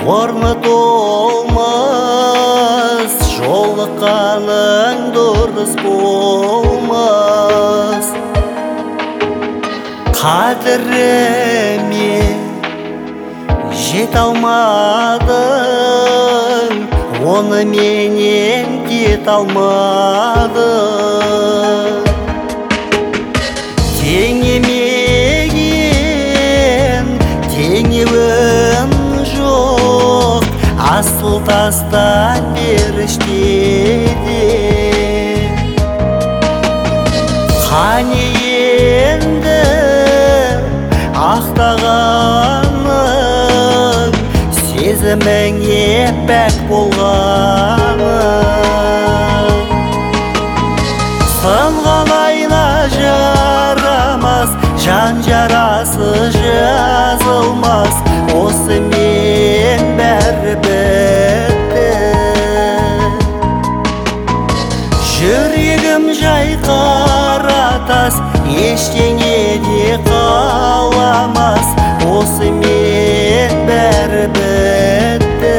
орны толмас, жолыққаның дұрыс болмас. Қадіріме жете алмадың, оны менен кете алмадың. Теңемеген теңеуім жоқ, асыл тастан періштеде. Қане енді ақтағаның, сезіміңе пәк болғаның. Сынған айна жарамас, жан жарасы жазылмас, осымен бәрі бітті. Жүрегім жай қара тас, ештеңе де қаламас, осымен бәрі бітті.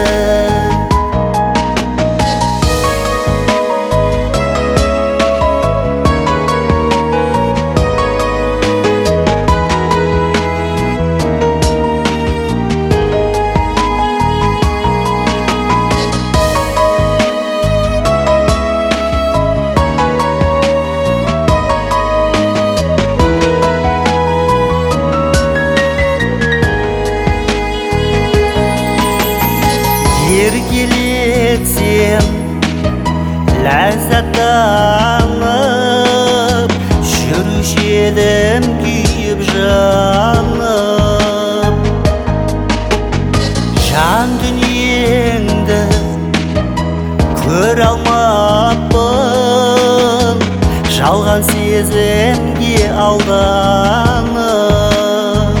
Еркелетсем ләззаттанып, жүруші едім күйіп жанып. Жан дүниеңді көре алмаппын, жалған сезімге алданып.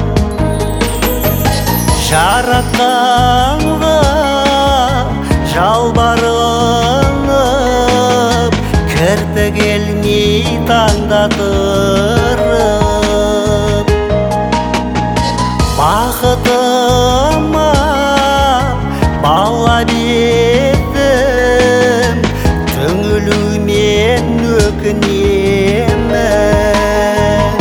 Жаратқанға жалбарынып, кірпік елмей таңдатырып. Бақытыма балап едім, түңілумен өкінемін.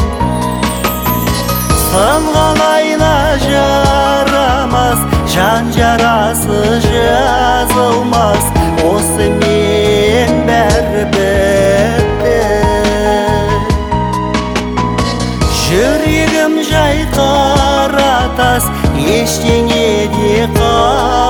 Сынған айна жарамас, жан жарасы жазылмас, осымен бәрі бітті. Жүрегім жай қара тас, ештеңе де